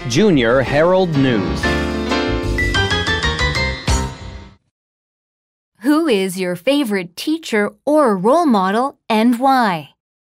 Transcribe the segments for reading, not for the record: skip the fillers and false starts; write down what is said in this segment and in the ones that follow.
Junior Herald News. Who is your favorite teacher or role model and why?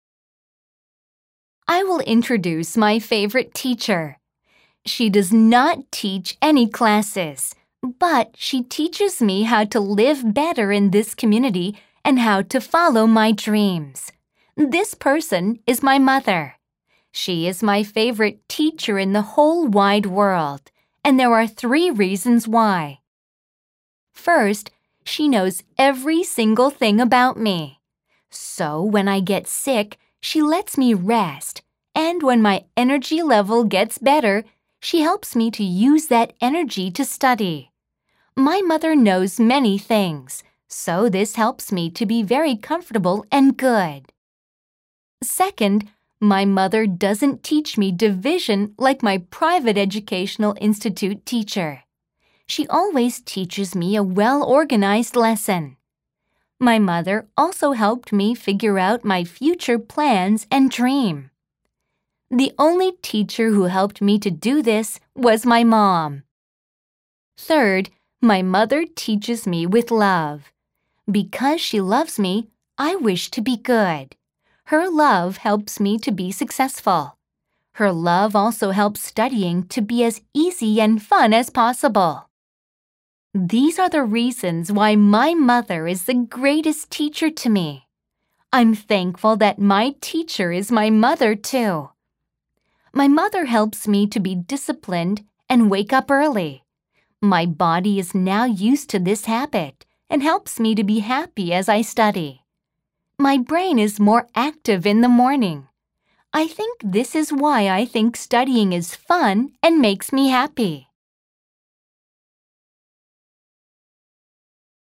I will introduce my favorite teacher. She does not teach any classes, but she teaches me how to live better in this community and how to follow my dreams. This person is my mother. She is my favorite teacher in the whole wide world, and there are 3 reasons why. First, she knows every single thing about me. So when I get sick, she lets me rest, and when my energy level gets better, she helps me to use that energy to study. My mother knows many things, so this helps me to be very comfortable and good. Second, my mother doesn't teach me division like my private educational institute teacher. She always teaches me a well-organized lesson. My mother also helped me figure out my future plans and dream. The only teacher who helped me to do this was my mom. Third, my mother teaches me with love. Because she loves me, I wish to be good. Her love helps me to be successful. Her love also helps studying to be as easy and fun as possible. These are the reasons why my mother is the greatest teacher to me. I'm thankful that my teacher is my mother too. My mother helps me to be disciplined and wake up early. My body is now used to this habit and helps me to be happy as I study. My brain is more active in the morning. I think this is why I think studying is fun and makes me happy.